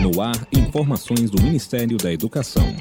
No ar, informações do Ministério da Educação.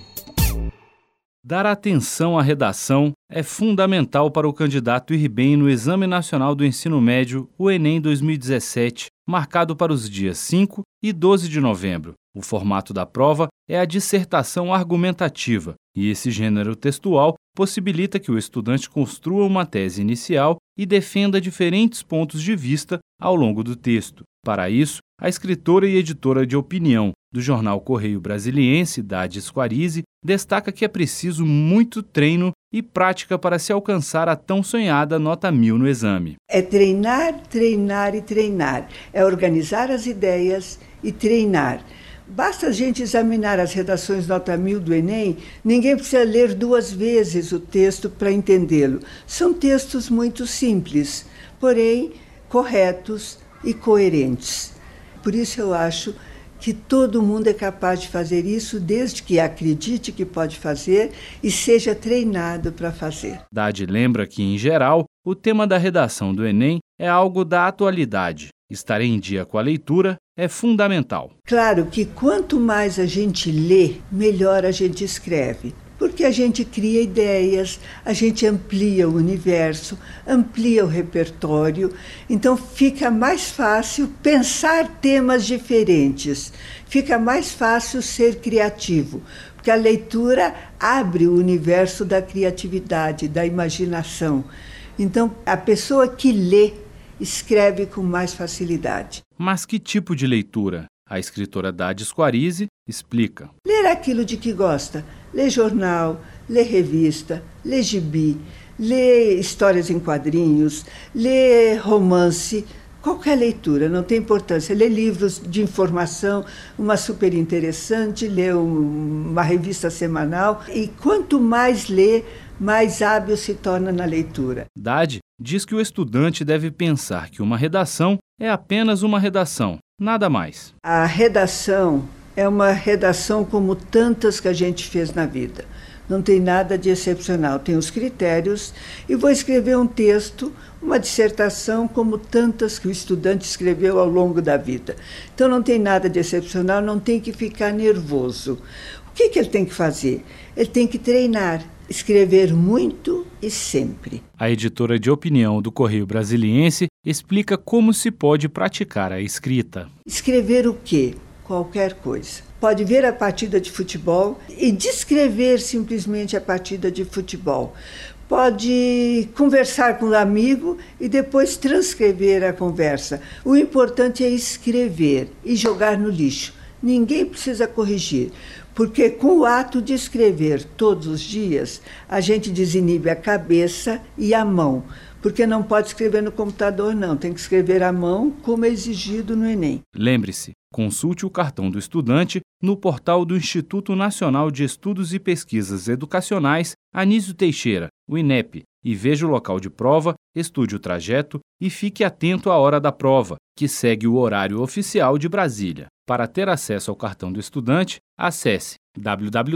Dar atenção à redação é fundamental para o candidato ir bem no Exame Nacional do Ensino Médio, o Enem 2017, marcado para os dias 5 e 12 de novembro. O formato da prova é a dissertação argumentativa, e esse gênero textual possibilita que o estudante construa uma tese inicial e defenda diferentes pontos de vista ao longo do texto. Para isso, a escritora e editora de opinião do jornal Correio Brasiliense, Dade Squarize, destaca que é preciso muito treino e prática para se alcançar a tão sonhada nota 1000 no exame. É treinar, treinar e treinar. É organizar as ideias e treinar. Basta a gente examinar as redações nota 1000 do Enem, ninguém precisa ler 2 vezes o texto para entendê-lo. São textos muito simples, porém corretos e coerentes. Por isso eu acho que todo mundo é capaz de fazer isso, desde que acredite que pode fazer e seja treinado para fazer. Dade lembra que, em geral, o tema da redação do Enem é algo da atualidade. Estar em dia com a leitura é fundamental. Claro que quanto mais a gente lê, melhor a gente escreve. Porque a gente cria ideias, a gente amplia o universo, amplia o repertório, então fica mais fácil pensar temas diferentes, fica mais fácil ser criativo, porque a leitura abre o universo da criatividade, da imaginação. Então, a pessoa que lê escreve com mais facilidade. Mas que tipo de leitura? A escritora Dade Squarize explica. Ler aquilo de que gosta. Lê jornal, lê revista, lê gibi, lê histórias em quadrinhos, lê romance, qualquer leitura, não tem importância. Lê livros de informação, uma super interessante, lê uma revista semanal. E quanto mais lê, mais hábil se torna na leitura. Dade diz que o estudante deve pensar que uma redação é apenas uma redação, nada mais. A redação é uma redação como tantas que a gente fez na vida. Não tem nada de excepcional. Tem os critérios e vou escrever um texto, uma dissertação como tantas que o estudante escreveu ao longo da vida. Então não tem nada de excepcional, não tem que ficar nervoso. O que ele tem que fazer? Ele tem que treinar, escrever muito e sempre. A editora de opinião do Correio Brasiliense explica como se pode praticar a escrita. Escrever o quê? Qualquer coisa. Pode ver a partida de futebol e descrever simplesmente a partida de futebol. Pode conversar com um amigo e depois transcrever a conversa. O importante é escrever e jogar no lixo. Ninguém precisa corrigir, porque com o ato de escrever todos os dias, a gente desinibe a cabeça e a mão. Porque não pode escrever no computador, não. Tem que escrever à mão, como é exigido no Enem. Lembre-se, consulte o cartão do estudante no portal do Instituto Nacional de Estudos e Pesquisas Educacionais, Anísio Teixeira, o INEP, e veja o local de prova, estude o trajeto e fique atento à hora da prova, que segue o horário oficial de Brasília. Para ter acesso ao cartão do estudante, acesse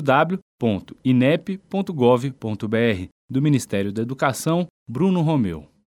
www.inep.gov.br. Do Ministério da Educação, Bruno Romeu.